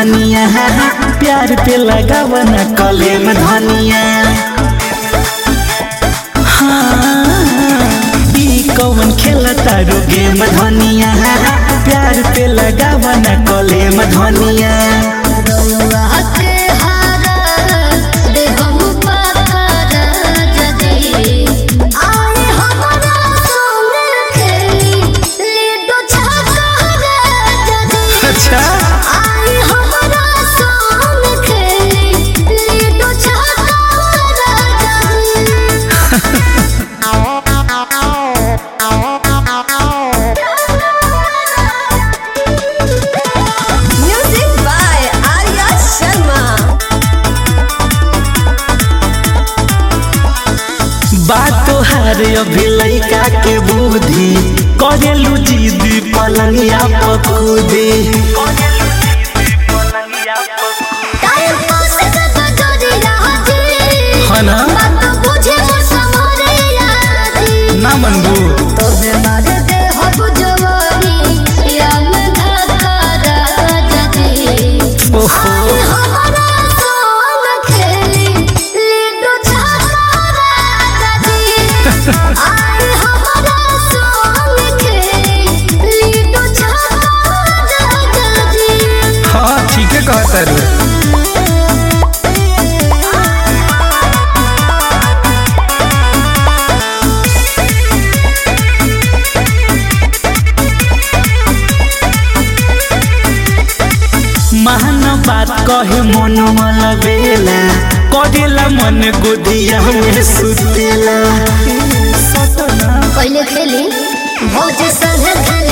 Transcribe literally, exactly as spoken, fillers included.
धनिया प्यार पे लगावन कलेम धनिया। कौन खेलता रो गेम धनिया प्यार पे लगावन कलेम धनिया। बात तोहार अभी लइका के बुद्धि करेलू जिद पलंगिया पकूदे। ना मनबू हाँ ठीक है कहता है। महान बात कहे मन वाला बेला करेला मन गोदिया में सुतेला। पहले खेली भोज संग